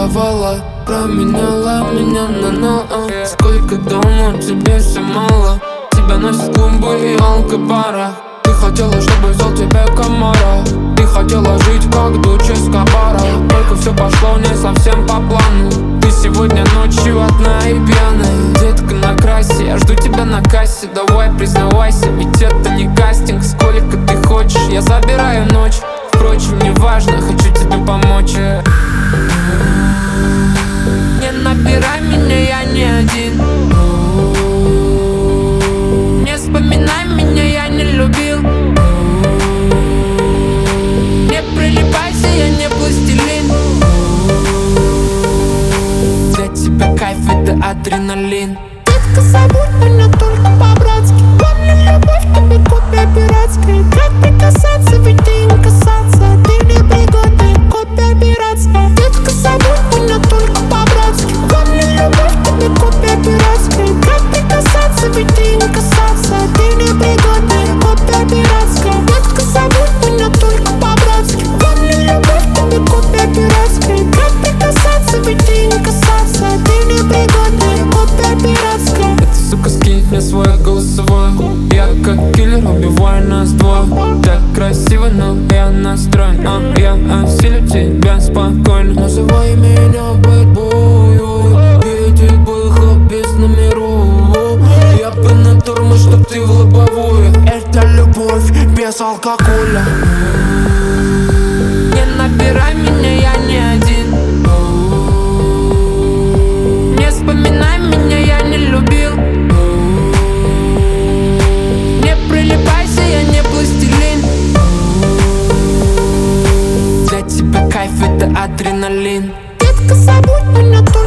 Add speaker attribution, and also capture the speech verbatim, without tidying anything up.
Speaker 1: целовала, променяла меня на на. Сколько дома, тебе все мало. Тебя носит клумбы и алкобара. Ты хотела, чтобы взял тебе комара. Ты хотела жить, как дочь Эскобара. Только все пошло не совсем по плану. Ты сегодня ночью одна и пьяная. Детка, накрасься, я жду тебя на кассе. Давай признавайся, ведь это не кастинг. Сколько ты хочешь, я забираю ночь. Впрочем, не важно, хочу тебе помочь. Не набирай меня, я не один. Не вспоминай меня, я не любил. Не прилипайся, я не пластилин. Для тебя кайф — это адреналин.
Speaker 2: Детка, забудь меня только по-братски. Помню, любовь к тебе копия пиратская. Как прикасаться, ведь ты не касаться. Ты не пригодная, копия пиратская. Детка, забудь меня только по-братски. Помню, любовь к тебе копия пиратская. Как прикасаться, ведь ты не касаться. Ты не пригодная, копия пиратская. Детка, забудь меня только по-братски. Помню, любовь к тебе копия пиратская. Как прикасаться, ведь ты не касаться. Ты не пригодная, копия пиратская.
Speaker 1: Эта сука скинет мне свой голосовой. Я как киллер убиваю нас двое. Так красиво, но я настроен, а я осилю тебя спокойно. Называй меня бэтбою. Едет бэха без номеров. Я бы на тормоз, чтоб ты в лобовую.
Speaker 2: Это любовь без алкоголя.
Speaker 1: Не набирай меня, я не один. Не вспоминай меня, я не любил. Не прилипайся, я не пластилин. Для тебя кайф — это адреналин.
Speaker 2: Детка, забудь меня только